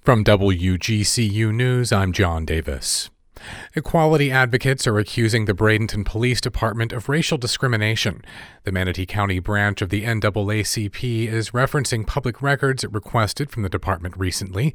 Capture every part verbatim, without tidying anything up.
From W G C U News, I'm John Davis. Equality advocates are accusing the Bradenton Police Department of racial discrimination. The Manatee County branch of the N double A C P is referencing public records it requested from the department recently.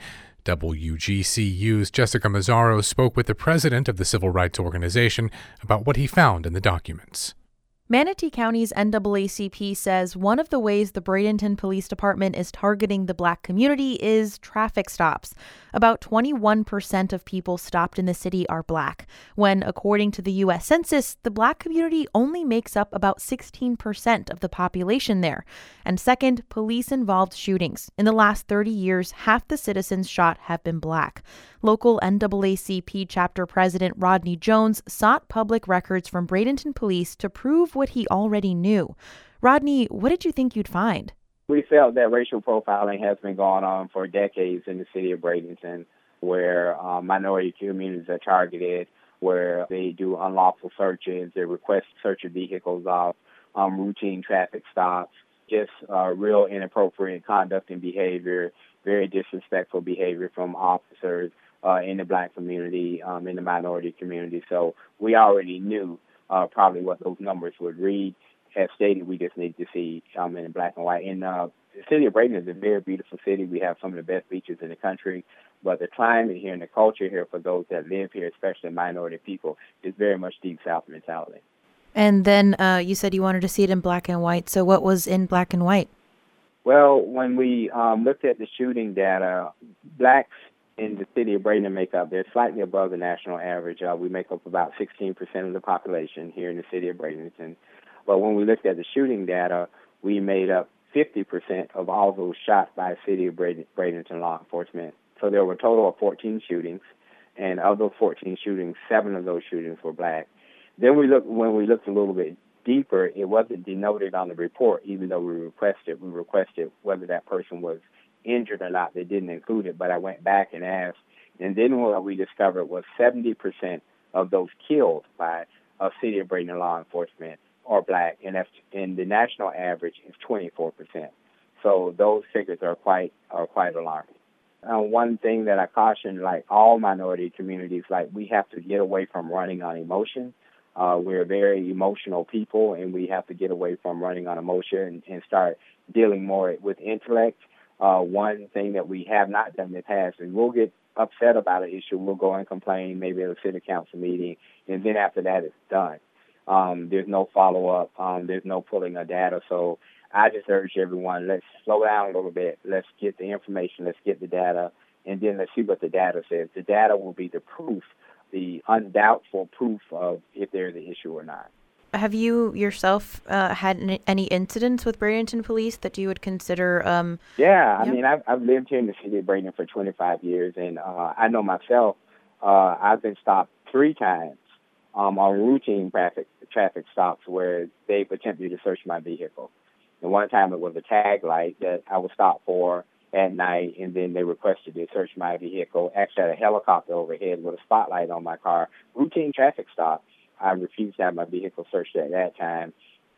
W G C U's Jessica Mazzaro spoke with the president of the civil rights organization about what he found in the documents. Manatee County's N double A C P says one of the ways the Bradenton Police Department is targeting the Black community is traffic stops. About twenty-one percent of people stopped in the city are Black, when, according to the U S Census, the Black community only makes up about sixteen percent of the population there. And second, police-involved shootings. In the last thirty years, half the citizens shot have been Black. Local N double A C P chapter president Rodney Jones sought public records from Bradenton Police to prove what he already knew. Rodney, what did you think you'd find? We felt that racial profiling has been going on for decades in the city of Bradenton, where um, minority communities are targeted, where they do unlawful searches, they request search of vehicles off, um, routine traffic stops, just uh, real inappropriate conduct and behavior, very disrespectful behavior from officers uh, in the Black community, um, in the minority community. So we already knew uh, probably what those numbers would read. As stated, we just need to see um, in black and white. And uh, the city of Bradenton is a very beautiful city. We have some of the best beaches in the country. But the climate here and the culture here for those that live here, especially minority people, is very much Deep South mentality. And then uh, you said you wanted to see it in black and white. So what was in black and white? Well, when we um, looked at the shooting data, Blacks in the city of Bradenton make up, they're slightly above the national average. Uh, we make up about sixteen percent of the population here in the city of Bradenton. But when we looked at the shooting data, we made up fifty percent of all those shot by city of Bradenton law enforcement. So there were a total of fourteen shootings, and of those fourteen shootings, seven of those shootings were Black. Then we looked, when we looked a little bit deeper, it wasn't denoted on the report, even though we requested. We requested whether that person was injured or not. They didn't include it, but I went back and asked. And then what we discovered was seventy percent of those killed by a city of Bradenton law enforcement are Black, and that's, and the national average is twenty-four percent. So those figures are quite are quite alarming. Uh, one thing that I caution, like all minority communities, like we have to get away from running on emotion. Uh, we're very emotional people, and we have to get away from running on emotion and, and start dealing more with intellect. Uh, one thing that we have not done in the past is we'll get upset about an issue, we'll go and complain, maybe at a city council meeting, and then after that it's done. Um, there's no follow-up. Um, there's no pulling of data. So I just urge everyone, let's slow down a little bit. Let's get the information. Let's get the data. And then let's see what the data says. The data will be the proof, the undoubtful proof of if there's an issue or not. Have you yourself uh, had any incidents with Bradenton Police that you would consider? Um, yeah, I yeah. mean, I've, I've lived here in the city of Bradenton for twenty-five years, and uh, I know myself, uh, I've been stopped three times um, on routine traffic traffic stops where they've attempted to search my vehicle. And one time it was a tag light that I was stopped for at night, and then they requested to search my vehicle. Actually, I had a helicopter overhead with a spotlight on my car. Routine traffic stop. I refused to have my vehicle searched at that time.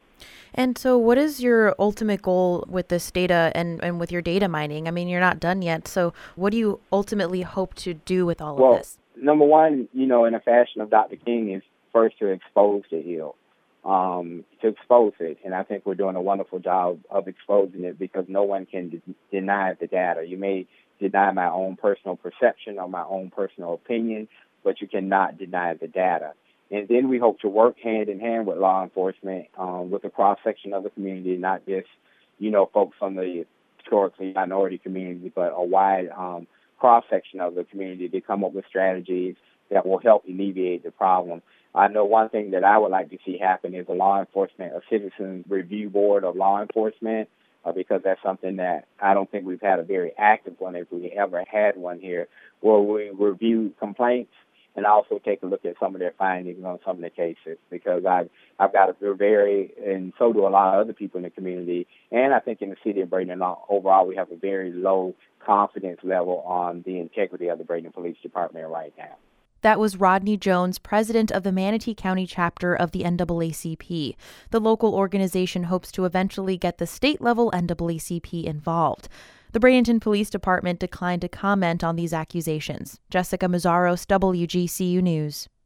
And so what is your ultimate goal with this data and, and with your data mining? I mean, you're not done yet. So what do you ultimately hope to do with all well, of this? Number one, you know, in a fashion of Doctor King, is first to expose the ill, um, to expose it. And I think we're doing a wonderful job of exposing it because no one can de- deny the data. You may deny my own personal perception or my own personal opinion, but you cannot deny the data. And then we hope to work hand in hand with law enforcement, um, with a cross-section of the community, not just, you know, folks from the historically minority community, but a wide um, cross-section of the community to come up with strategies that will help alleviate the problem. I know one thing that I would like to see happen is a law enforcement, a citizen review board of law enforcement, uh, because that's something that I don't think we've had a very active one, if we ever had one here, where we review complaints and also take a look at some of their findings on some of the cases, because I've, I've got a very, and so do a lot of other people in the community, and I think in the city of Bradenton overall we have a very low confidence level on the integrity of the Bradenton Police Department right now. That was Rodney Jones, president of the Manatee County chapter of the N double A C P. The local organization hopes to eventually get the state-level N double A C P involved. The Bradenton Police Department declined to comment on these accusations. Jessica Mazzaros, W G C U News.